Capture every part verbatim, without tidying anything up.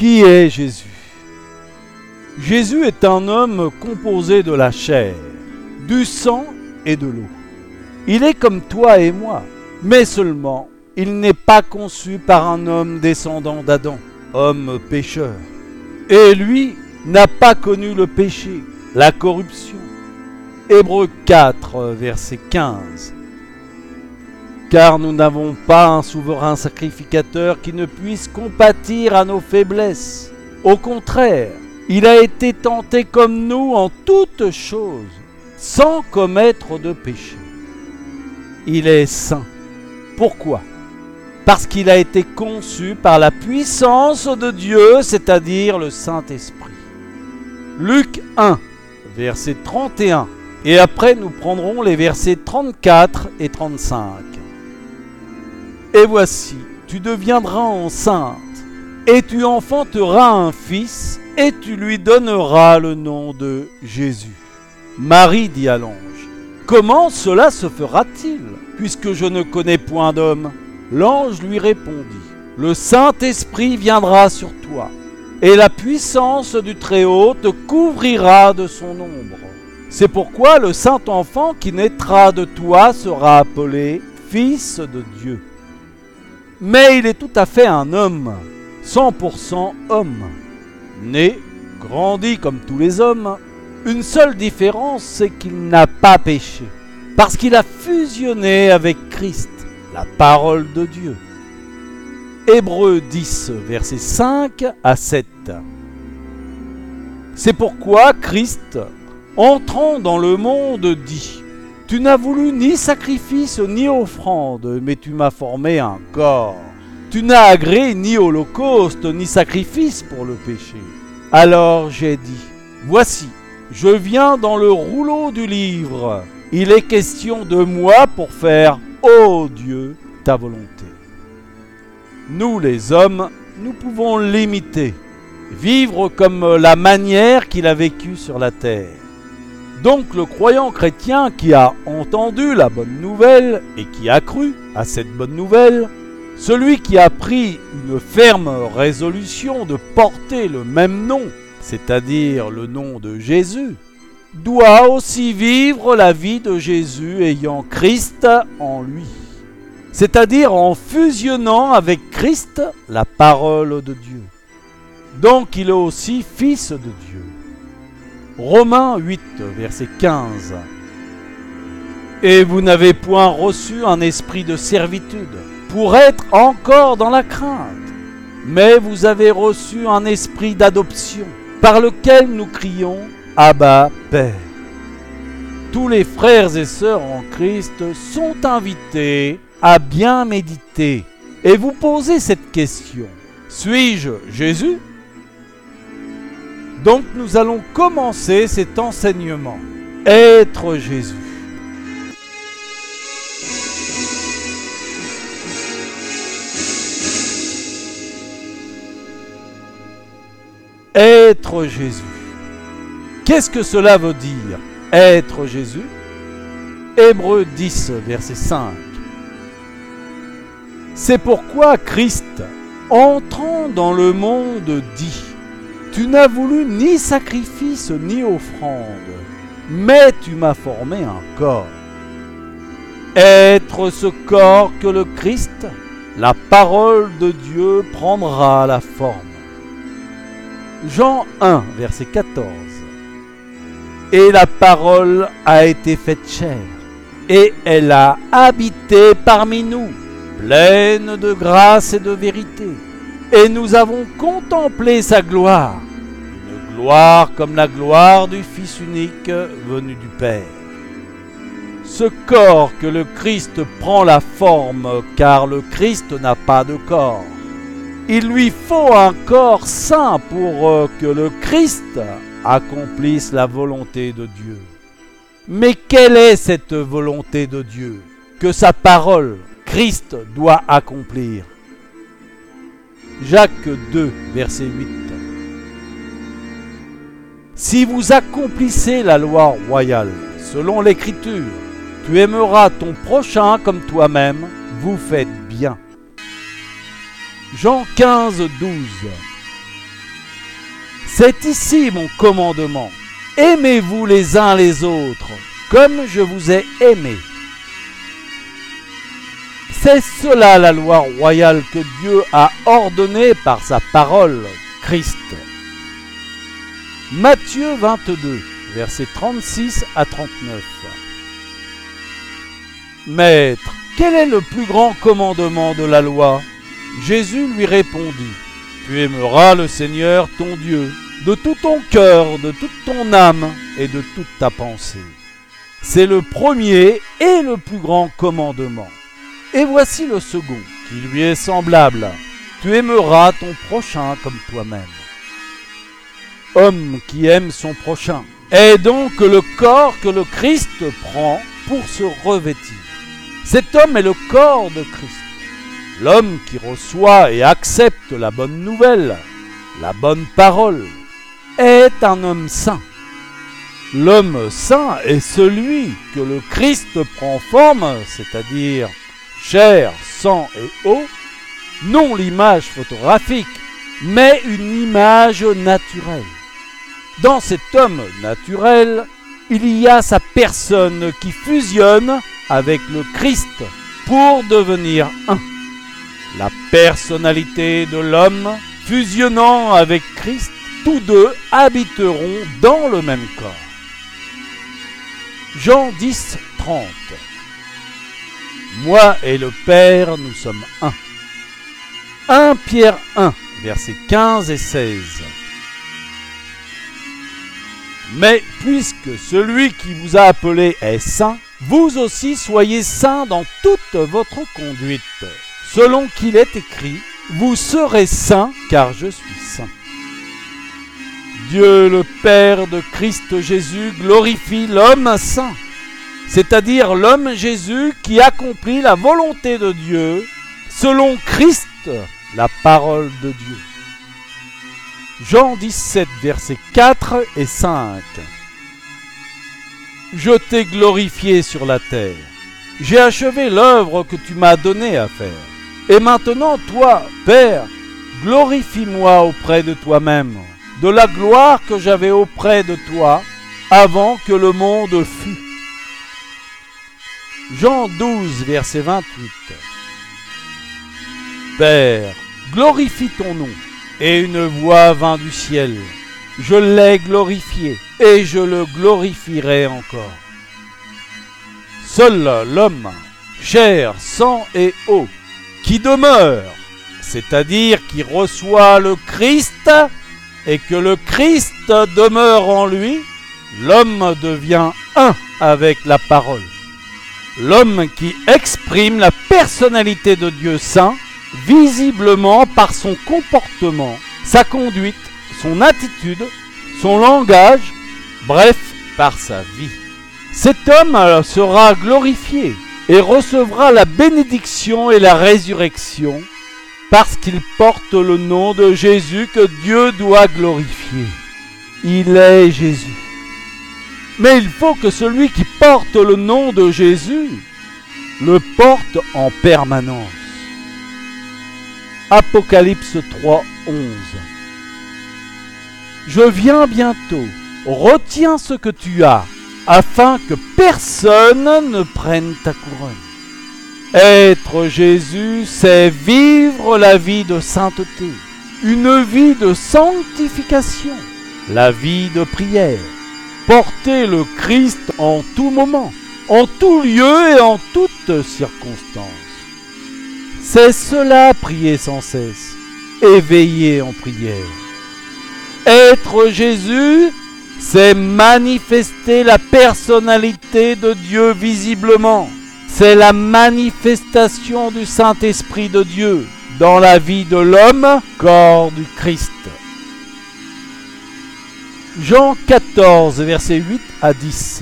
Qui est Jésus? Jésus est un homme composé de la chair, du sang et de l'eau. Il est comme toi et moi, mais seulement il n'est pas conçu par un homme descendant d'Adam, homme pécheur. Et lui n'a pas connu le péché, la corruption. Hébreux quatre, verset quinze. Car nous n'avons pas un souverain sacrificateur qui ne puisse compatir à nos faiblesses. Au contraire, il a été tenté comme nous en toutes choses, sans commettre de péché. Il est saint. Pourquoi? Parce qu'il a été conçu par la puissance de Dieu, c'est-à-dire le Saint-Esprit. Luc un, verset trente et un. Et après, nous prendrons les versets trente-quatre et trente-cinq. Et voici, tu deviendras enceinte, et tu enfanteras un fils, et tu lui donneras le nom de Jésus. Marie dit à l'ange, « Comment cela se fera-t-il, puisque je ne connais point d'homme ?» L'ange lui répondit, « Le Saint-Esprit viendra sur toi, et la puissance du Très-Haut te couvrira de son ombre. C'est pourquoi le Saint-Enfant qui naîtra de toi sera appelé Fils de Dieu. » Mais il est tout à fait un homme, cent pour cent homme. Né, grandi comme tous les hommes, une seule différence, c'est qu'il n'a pas péché, parce qu'il a fusionné avec Christ, la parole de Dieu. Hébreux dix, versets cinq à sept. C'est pourquoi Christ, entrant dans le monde, dit « Tu n'as voulu ni sacrifice ni offrande, mais tu m'as formé un corps. Tu n'as agréé ni holocauste ni sacrifice pour le péché. Alors j'ai dit, voici, je viens dans le rouleau du livre. Il est question de moi pour faire, ô Dieu, ta volonté. » Nous les hommes, nous pouvons l'imiter, vivre comme la manière qu'il a vécu sur la terre. Donc le croyant chrétien qui a entendu la bonne nouvelle et qui a cru à cette bonne nouvelle, celui qui a pris une ferme résolution de porter le même nom, c'est-à-dire le nom de Jésus, doit aussi vivre la vie de Jésus ayant Christ en lui, c'est-à-dire en fusionnant avec Christ, la parole de Dieu. Donc il est aussi fils de Dieu. Romains huit, verset quinze. Et vous n'avez point reçu un esprit de servitude pour être encore dans la crainte, mais vous avez reçu un esprit d'adoption par lequel nous crions « Abba, Père ». Tous les frères et sœurs en Christ sont invités à bien méditer et vous poser cette question. Suis-je Jésus ? Donc nous allons commencer cet enseignement. Être Jésus. Être Jésus. Qu'est-ce que cela veut dire, être Jésus? Hébreux dix, verset cinq. C'est pourquoi Christ, entrant dans le monde, dit « Tu n'as voulu ni sacrifice ni offrande, mais tu m'as formé un corps. » Être ce corps que le Christ, la parole de Dieu, prendra la forme. Jean un, verset quatorze. Et la parole a été faite chair, et elle a habité parmi nous, pleine de grâce et de vérité. Et nous avons contemplé sa gloire, une gloire comme la gloire du Fils unique venu du Père. Ce corps que le Christ prend la forme, car le Christ n'a pas de corps. Il lui faut un corps saint pour que le Christ accomplisse la volonté de Dieu. Mais quelle est cette volonté de Dieu que sa parole, Christ, doit accomplir? Jacques deux, verset huit. Si vous accomplissez la loi royale, selon l'Écriture, tu aimeras ton prochain comme toi-même, vous faites bien. Jean quinze, douze. C'est ici mon commandement. Aimez-vous les uns les autres, comme je vous ai aimé. C'est cela la loi royale que Dieu a ordonnée par sa parole, Christ. Matthieu vingt-deux, versets trente-six à trente-neuf. Maître, quel est le plus grand commandement de la loi? Jésus lui répondit, tu aimeras le Seigneur ton Dieu de tout ton cœur, de toute ton âme et de toute ta pensée. C'est le premier et le plus grand commandement. Et voici le second, qui lui est semblable. Tu aimeras ton prochain comme toi-même. Homme qui aime son prochain est donc le corps que le Christ prend pour se revêtir. Cet homme est le corps de Christ. L'homme qui reçoit et accepte la bonne nouvelle, la bonne parole, est un homme saint. L'homme saint est celui que le Christ prend forme, c'est-à-dire chair, sang et eau, non l'image photographique, mais une image naturelle. Dans cet homme naturel, il y a sa personne qui fusionne avec le Christ pour devenir un. La personnalité de l'homme fusionnant avec Christ, tous deux habiteront dans le même corps. Jean dix, trente. Moi et le Père, nous sommes un. premier Pierre un, versets quinze et seize. Mais puisque celui qui vous a appelé est saint, vous aussi soyez saints dans toute votre conduite. Selon qu'il est écrit, vous serez saints car je suis saint. Dieu le Père de Christ Jésus glorifie l'homme saint, c'est-à-dire l'homme Jésus qui accomplit la volonté de Dieu selon Christ, la parole de Dieu. Jean dix-sept, versets quatre et cinq. Je t'ai glorifié sur la terre. J'ai achevé l'œuvre que tu m'as donnée à faire. Et maintenant, toi, Père, glorifie-moi auprès de toi-même, de la gloire que j'avais auprès de toi avant que le monde fût. Jean douze, verset vingt-huit. Père, glorifie ton nom. Et une voix vint du ciel. Je l'ai glorifié, et je le glorifierai encore. Seul l'homme, chair, sang et eau, qui demeure, c'est-à-dire qui reçoit le Christ, et que le Christ demeure en lui, l'homme devient un avec la parole. L'homme qui exprime la personnalité de Dieu saint, visiblement par son comportement, sa conduite, son attitude, son langage, bref, par sa vie. Cet homme sera glorifié et recevra la bénédiction et la résurrection parce qu'il porte le nom de Jésus que Dieu doit glorifier. Il est Jésus. Mais il faut que celui qui porte le nom de Jésus le porte en permanence. Apocalypse trois, onze. Je viens bientôt, retiens ce que tu as, afin que personne ne prenne ta couronne. Être Jésus, c'est vivre la vie de sainteté, une vie de sanctification, la vie de prière, porter le Christ en tout moment, en tout lieu et en toutes circonstances. C'est cela, prier sans cesse, et veiller en prière. Être Jésus, c'est manifester la personnalité de Dieu visiblement. C'est la manifestation du Saint-Esprit de Dieu dans la vie de l'homme, corps du Christ. Jean quatorze, versets huit à dix.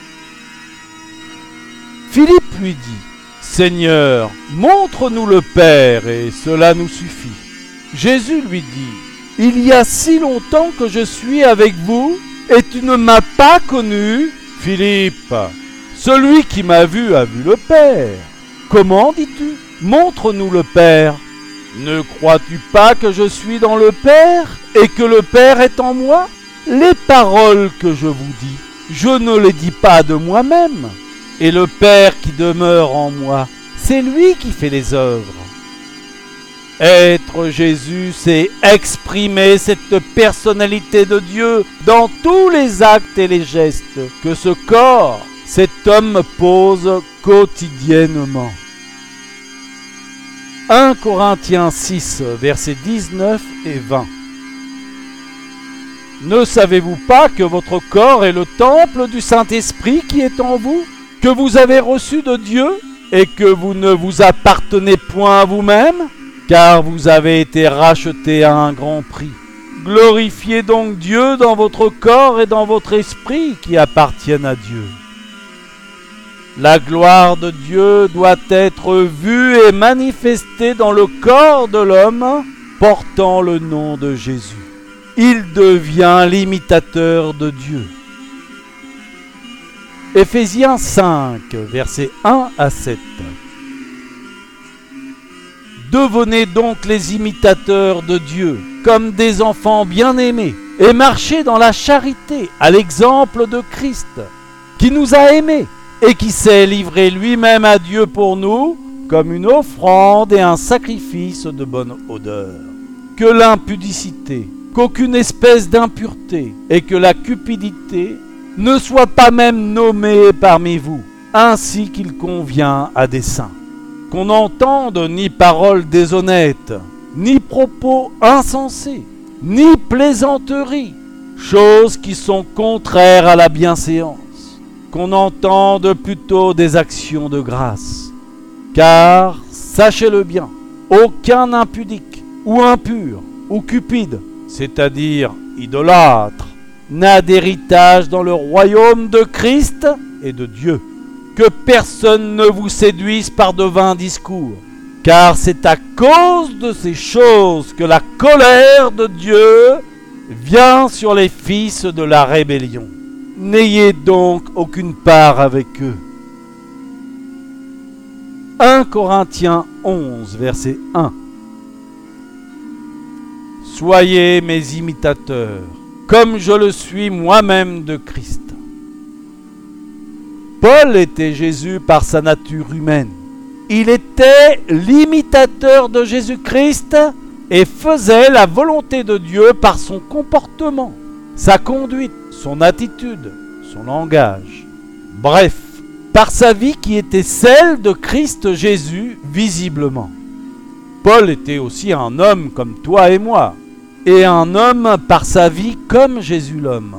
Philippe lui dit, Seigneur, montre-nous le Père, et cela nous suffit. Jésus lui dit, il y a si longtemps que je suis avec vous, et tu ne m'as pas connu, Philippe. Celui qui m'a vu a vu le Père. Comment dis-tu? Montre-nous le Père. Ne crois-tu pas que je suis dans le Père, et que le Père est en moi? Les paroles que je vous dis, je ne les dis pas de moi-même. Et le Père qui demeure en moi, c'est lui qui fait les œuvres. Être Jésus, c'est exprimer cette personnalité de Dieu dans tous les actes et les gestes que ce corps, cet homme pose quotidiennement. un Corinthiens six, versets dix-neuf et vingt. Ne savez-vous pas que votre corps est le temple du Saint-Esprit qui est en vous, que vous avez reçu de Dieu, et que vous ne vous appartenez point à vous-même, car vous avez été rachetés à un grand prix. Glorifiez donc Dieu dans votre corps et dans votre esprit qui appartiennent à Dieu. La gloire de Dieu doit être vue et manifestée dans le corps de l'homme portant le nom de Jésus. Il devient l'imitateur de Dieu. Éphésiens cinq, versets un à sept. Devenez donc les imitateurs de Dieu, comme des enfants bien-aimés, et marchez dans la charité, à l'exemple de Christ, qui nous a aimés, et qui s'est livré lui-même à Dieu pour nous, comme une offrande et un sacrifice de bonne odeur. Que l'impudicité, qu'aucune espèce d'impureté, et que la cupidité ne soient pas même nommées parmi vous, ainsi qu'il convient à des saints. Qu'on n'entende ni paroles déshonnêtes, ni propos insensés, ni plaisanteries, choses qui sont contraires à la bienséance. Qu'on entende plutôt des actions de grâce. Car, sachez-le bien, aucun impudique, ou impur, ou cupide, c'est-à-dire idolâtre, n'a d'héritage dans le royaume de Christ et de Dieu. Que personne ne vous séduise par de vains discours, car c'est à cause de ces choses que la colère de Dieu vient sur les fils de la rébellion. N'ayez donc aucune part avec eux. un Corinthiens onze, verset un. Soyez mes imitateurs, comme je le suis moi-même de Christ. Paul était Jésus par sa nature humaine. Il était l'imitateur de Jésus-Christ et faisait la volonté de Dieu par son comportement, sa conduite, son attitude, son langage. Bref, par sa vie qui était celle de Christ Jésus visiblement. Paul était aussi un homme comme toi et moi, et un homme par sa vie comme Jésus l'homme.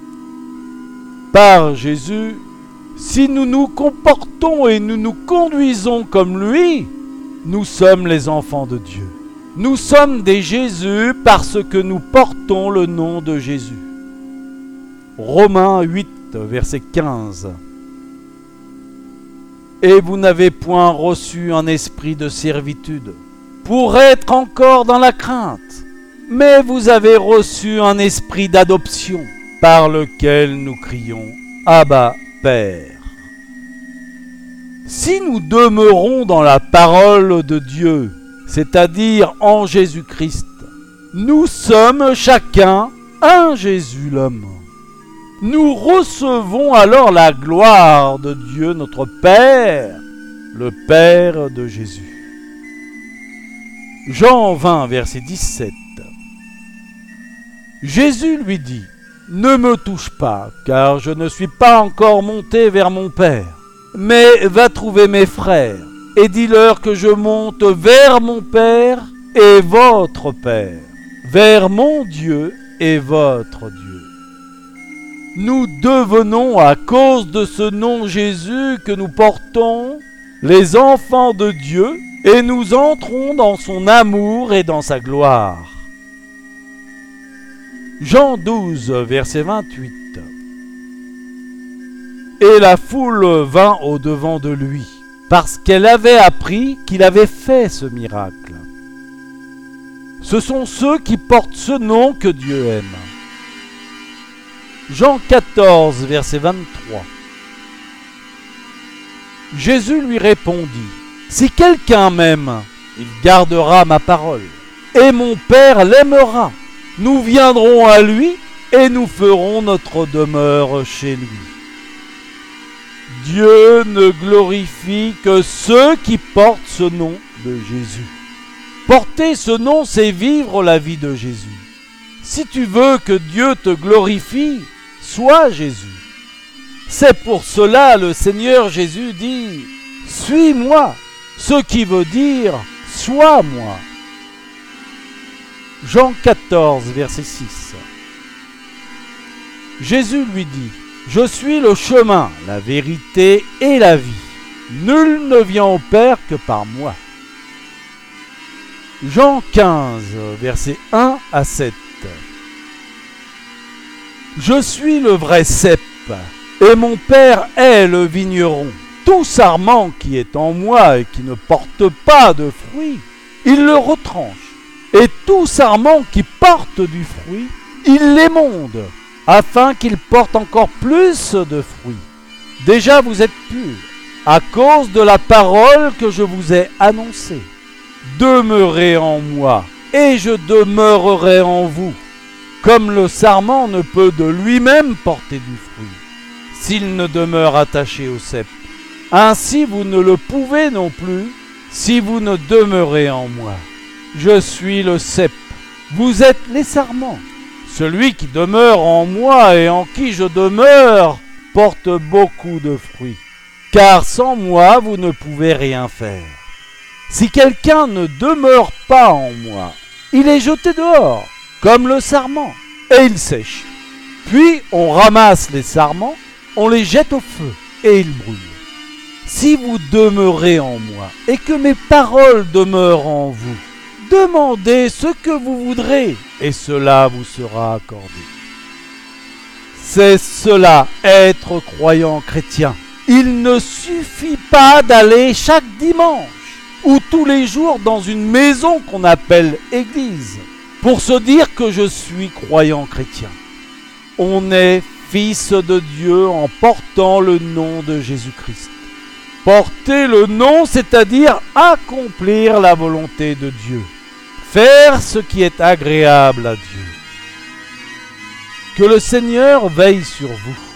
Par Jésus, si nous nous comportons et nous nous conduisons comme lui, nous sommes les enfants de Dieu. Nous sommes des Jésus parce que nous portons le nom de Jésus. Romains huit, verset quinze. Et vous n'avez point reçu un esprit de servitude pour être encore dans la crainte, mais vous avez reçu un esprit d'adoption par lequel nous crions « Abba, Père ». Si nous demeurons dans la parole de Dieu, c'est-à-dire en Jésus-Christ, nous sommes chacun un Jésus l'homme. Nous recevons alors la gloire de Dieu notre Père, le Père de Jésus. Jean vingt, verset dix-sept. Jésus lui dit, « Ne me touche pas, car je ne suis pas encore monté vers mon Père. Mais va trouver mes frères, et dis-leur que je monte vers mon Père et votre Père, vers mon Dieu et votre Dieu. » Nous devenons, à cause de ce nom Jésus que nous portons, les enfants de Dieu, et nous entrons dans son amour et dans sa gloire. Jean douze, verset vingt-huit. Et la foule vint au-devant de lui, parce qu'elle avait appris qu'il avait fait ce miracle. Ce sont ceux qui portent ce nom que Dieu aime. Jean quatorze, verset vingt-trois. Jésus lui répondit, « Si quelqu'un m'aime, il gardera ma parole, et mon Père l'aimera, Nous viendrons à lui et nous ferons notre demeure chez lui. Dieu ne glorifie que ceux qui portent ce nom de Jésus. Porter ce nom, c'est vivre la vie de Jésus. Si tu veux que Dieu te glorifie, sois Jésus. C'est pour cela le Seigneur Jésus dit « Suis-moi », ce qui veut dire « Sois moi ». Jean quatorze, verset six. Jésus lui dit « Je suis le chemin, la vérité et la vie. Nul ne vient au Père que par moi. » Jean quinze, versets un à sept. Je suis le vrai cep, et mon Père est le vigneron. Tout sarment qui est en moi et qui ne porte pas de fruit, il le retranche. Et tout sarment qui porte du fruit, il l'émonde, afin qu'il porte encore plus de fruits. Déjà vous êtes purs, à cause de la parole que je vous ai annoncée. Demeurez en moi, et je demeurerai en vous. Comme le sarment ne peut de lui-même porter du fruit, s'il ne demeure attaché au cep. Ainsi vous ne le pouvez non plus, si vous ne demeurez en moi. Je suis le cep, vous êtes les sarments. Celui qui demeure en moi et en qui je demeure porte beaucoup de fruits, car sans moi vous ne pouvez rien faire. Si quelqu'un ne demeure pas en moi, il est jeté dehors, comme le sarment, et il sèche. Puis on ramasse les sarments, on les jette au feu, et ils brûlent. Si vous demeurez en moi, et que mes paroles demeurent en vous, demandez ce que vous voudrez, et cela vous sera accordé. C'est cela, être croyant chrétien. Il ne suffit pas d'aller chaque dimanche ou tous les jours dans une maison qu'on appelle église pour se dire que je suis croyant chrétien. On est fils de Dieu en portant le nom de Jésus-Christ. Porter le nom, c'est-à-dire accomplir la volonté de Dieu. Faire ce qui est agréable à Dieu. Que le Seigneur veille sur vous.